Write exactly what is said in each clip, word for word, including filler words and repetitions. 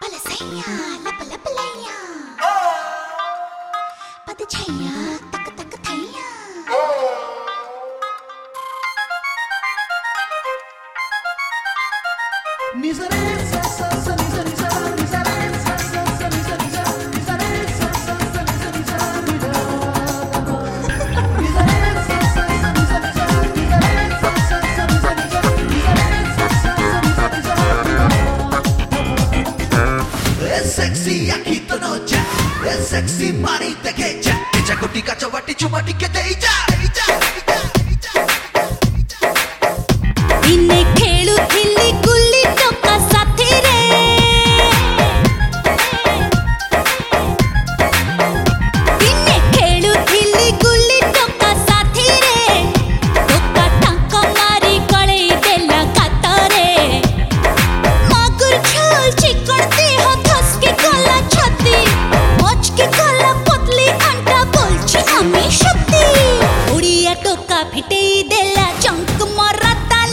पलसैया लप लप लैया पद छैया तक तक थैया निजरे सा सा सा निजरे सा निजरे सा सा सा निजरे सा निजरे सा सा सा निजरे सा निजरे सा सा सा निजरे सा निजरे सा सा सा निजरे सा निजरे सा सा सा निजरे सा Es sexy aquí tu noche, es sexy marita que ya, echa gotica chavati chumati que te echa, echa, echa, echa. इन्हें खेलू थिली गुल्ली टोका साथी रे इन्हें खेलू थिली गुल्ली टोका साथी रे टोका टांका मारी गले देला कातरे मागुर झोल चिकड़ती हो धस के गला छाती मोच के गला पतली अंडा बोलची आमी शक्ति उड़िया टोका फिटे देला चंक मारा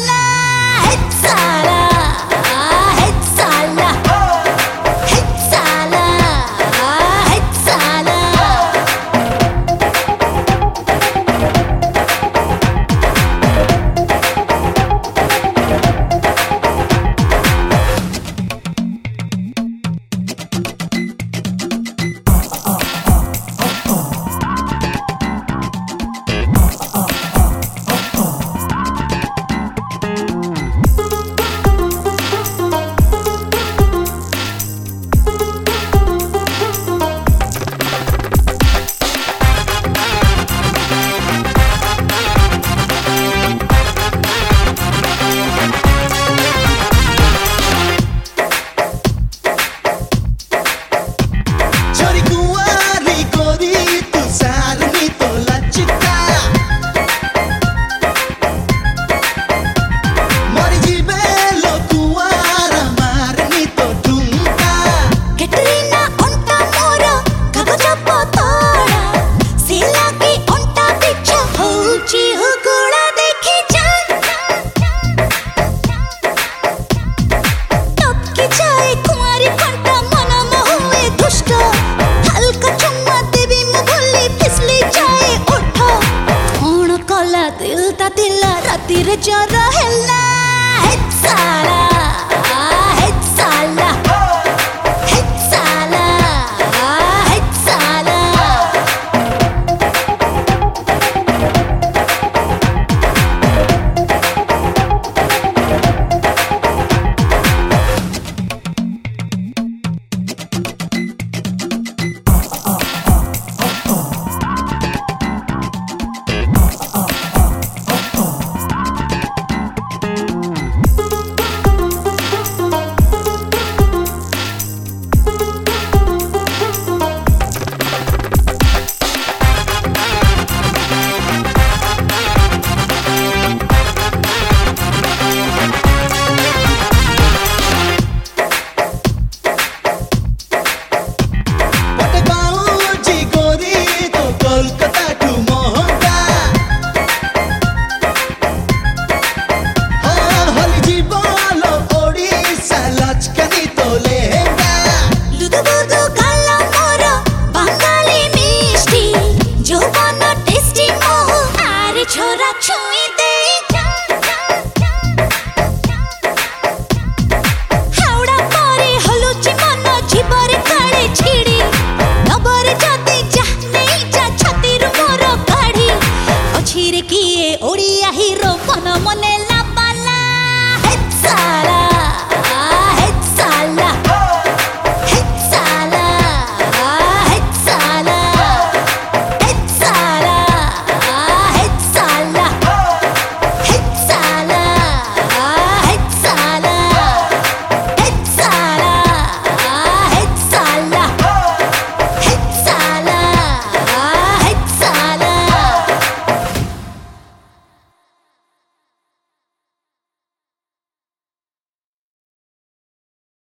दिल ता दिल राती रे जरा हेला हे साला हे साला हे साला हे साला ओडिया हीरो मन मने ला पाला हे साला।